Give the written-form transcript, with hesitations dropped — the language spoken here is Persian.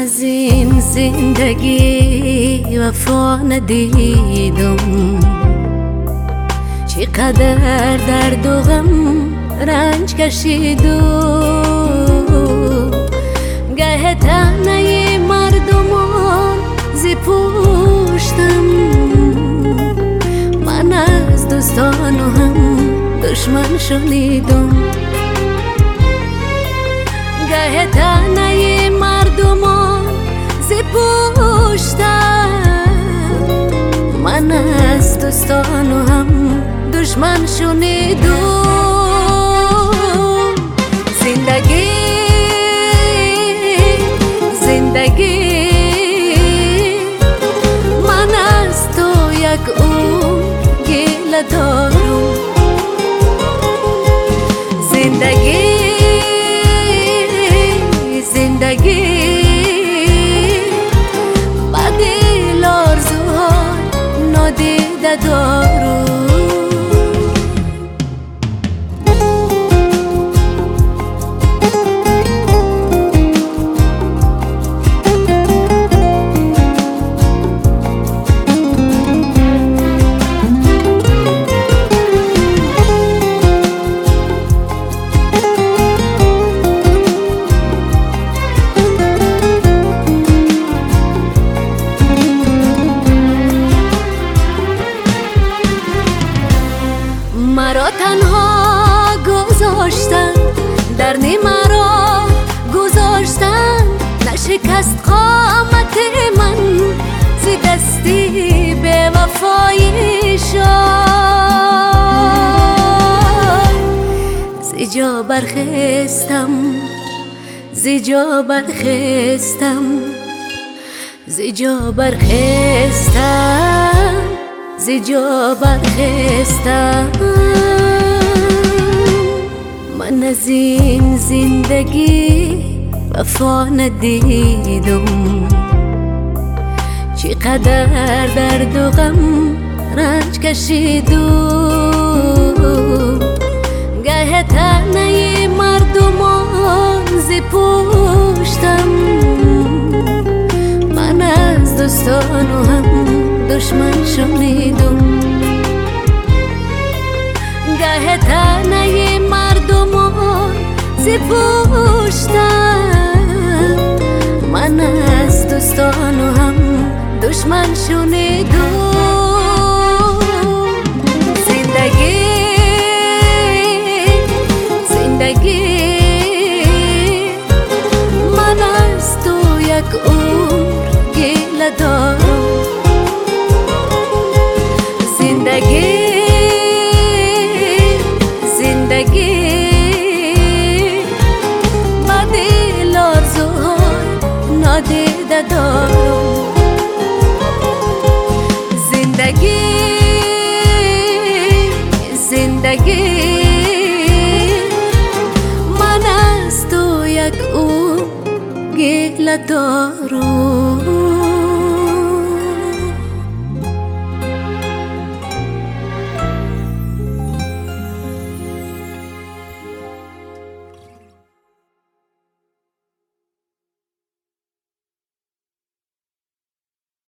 از این زندگی وفا ندیدم، چقدر درد و غم رنج کشیدم. گه تنه مردمان زی پشتم، من از دوستان و هم دشمن شنیدم. گه تنه مردمان زی پشتم، من از دوستان و هم دشمن شنیدم. زندگی زندگی من از تو یک اون گله دارم. زندگی زندگی با دل آرزوهای نادیده دارم. مرا تنها گذاشتن، در مرا گذاشتن، نشکست قامت من ز دستی به وفایشان. ز جا برخستم، ز جا برخستم، ز جا برخستم، ز جا برخستم. من از این زندگی وفا ندیدم، چقدر درد و غم رنج کشیدم. گه تنه مردمان زی پشتم، من از دوستان و هم دشمن شنیدم. گه تنه مردمان زی پشتم، من از دوستان و هم دشمن شنیدم. زندگی زندگی من از تو یک عمر گله دارم. زندگی زندگی با دل آرزوهای نادیده دارم. زندگی زندگی من از تو یک عمر گله دارم.